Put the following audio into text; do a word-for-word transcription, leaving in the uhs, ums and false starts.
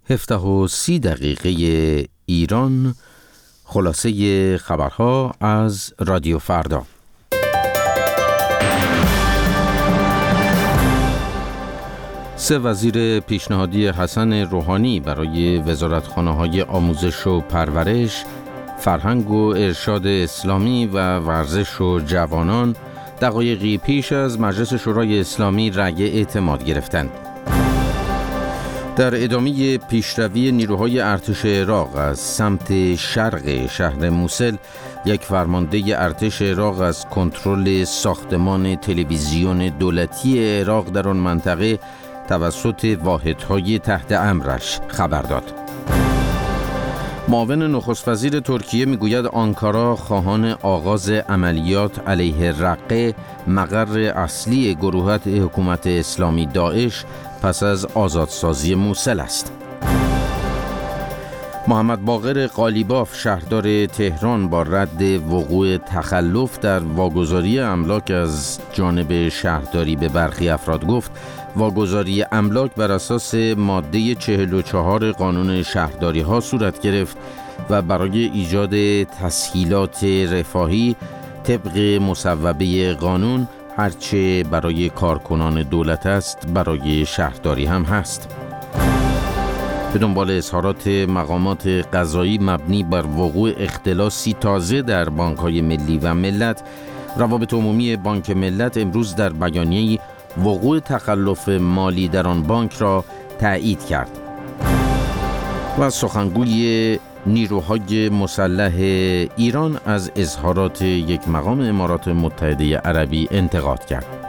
هفده و سی دقیقه ایران، خلاصه خبرها از رادیو فردا. سه وزیر پیشنهادی حسن روحانی برای وزارتخانه‌های آموزش و پرورش، فرهنگ و ارشاد اسلامی و ورزش و جوانان دقایقی پیش از مجلس شورای اسلامی رأی اعتماد گرفتند. در ادامه پیشروی نیروهای ارتش عراق از سمت شرق شهر موسل، یک فرمانده ارتش عراق از کنترل ساختمان تلویزیون دولتی عراق در آن منطقه توسط واحدهای تحت امرش خبر داد. معاون نخست وزیر ترکیه میگوید آنکارا خواهان آغاز عملیات علیه رقه، مقر اصلی گروهات حکومت اسلامی داعش، پس از آزادسازی موسل است. محمد باقر قالیباف شهردار تهران با رد وقوع تخلف در واگذاری املاک از جانب شهرداری به برخی افراد گفت واگذاری املاک بر اساس ماده چهل و چهار قانون شهرداری ها صورت گرفت و برای ایجاد تسهیلات رفاهی طبق مصوبه قانون هرچه برای کارکنان دولت است برای شهرداری هم هست. به دنبال اظهارات مقامات قضایی مبنی بر وقوع اختلاسی تازه در بانک‌های ملی و ملت، روابط عمومی بانک ملت امروز در بیانیه‌ای وقوع تخلف مالی در آن بانک را تایید کرد و سخنگوی نیروهای مسلح ایران از اظهارات یک مقام امارات متحده عربی انتقاد کرد.